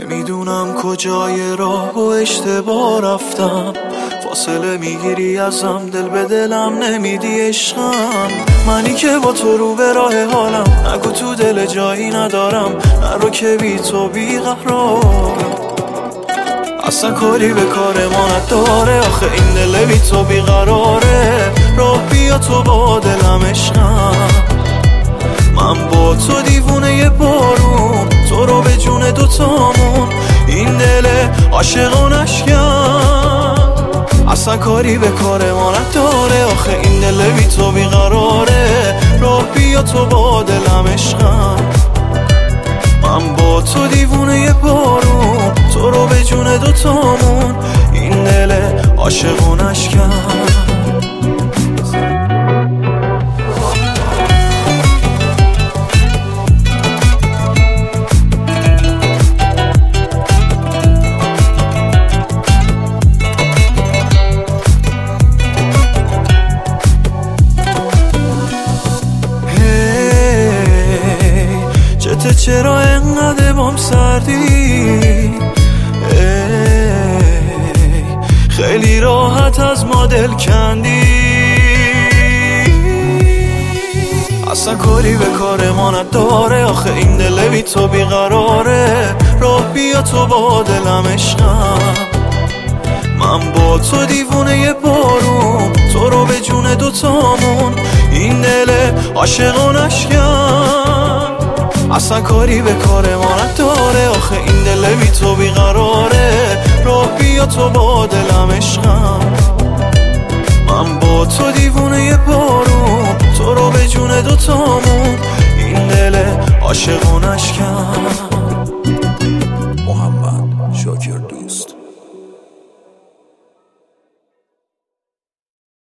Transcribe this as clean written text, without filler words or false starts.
نمیدونم کجای راه و اشتباه رفتم، فاصله میگیری ازم، دل به دلم نمیدی عشقم. منی که با تو رو به راه حالم، نگو تو دل جایی ندارم، نرو که بی تو بیقرارم. اصلا کاری به کار ما نداره، آخه این دل بی تو بیقراره. راه بیا تو با دلم عشقم، من با تو دیوونه ی بارون، تو رو به جون دوتامون، این دل عاشقانش کرد. اصلا کاری به کار ما نداره، آخه این دل بی تو بیقراره. راه بیا تو با دلم عشقم، من با تو دیوونه ی بارون، تو رو به جون دوتامون، این دل عاشقانش کرد. چرا انقدر بام سردی؟ خیلی راحت از ما دل کندی. اصلا کاری به کار ما نداره، آخه این دل بی تو بیقراره. راه بیا تو با دلم عشقم، من با تو دیوونه ی بارون، تو رو به جون دوتامون، این دل عاشقانش کرد. اصلا کاری به کار ما نداره، آخه این دل بی تو بیقراره. راه بیا تو با دلم عشقم، من با تو دیوونه ی بارون، تو رو به جون دوتامون، این دل عاشقانش کرد. محمد شاکر.